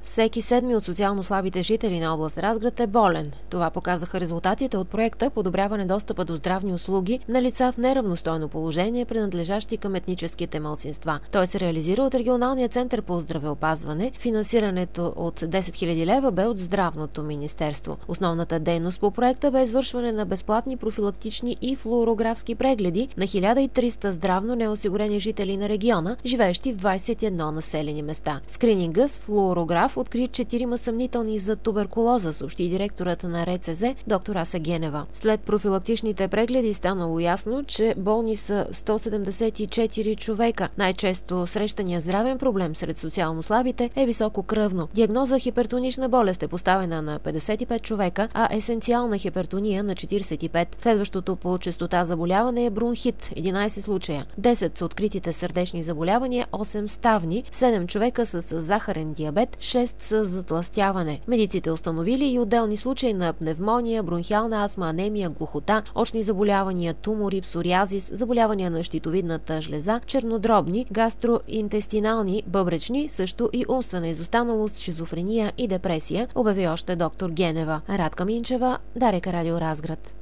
Всеки седми от социално слабите жители на област Разград е болен. Това показаха резултатите от проекта "Подобряване достъпа до здравни услуги на лица в неравностойно положение, принадлежащи към етническите малцинства". Той се реализира от Регионалния център по здравеопазване. Финансирането от 10 000 лева бе от Здравното министерство. Основната дейност по проекта бе извършване на безплатни профилактични и флуорографски прегледи на 1300 здравно неосигурени жители на региона, живеещи в 21 населени места. Скрининга с флуорограф откри 4 съмнителни за туберкулоза, съобщи директорът на РЦЗ доктор Аса Генева. След профилактичните прегледи станало ясно, че болни са 174 човека. Най-често срещания здравен проблем сред социално слабите е високо кръвно. Диагноза хипертонична болест е поставена на 55 човека, а есенциална хипертония на 45. Следващото по честота заболяване е бронхит – 11 случая. 10 са откритите сърдечни заболявания, 8 ставни, 7 човека са с захарен диабет, 6 са затлъстяване. Медиците установили и отделни случаи на пневмония, бронхиална астма, анемия, глухота, очни заболявания, тумори, псориазис, заболявания на щитовидната жлеза, чернодробни, гастроинтестинални, бъбречни, също и умствена изостаналост, шизофрения и депресия, обяви още доктор Генева. Радка Минчева, Дарик Радио Разград.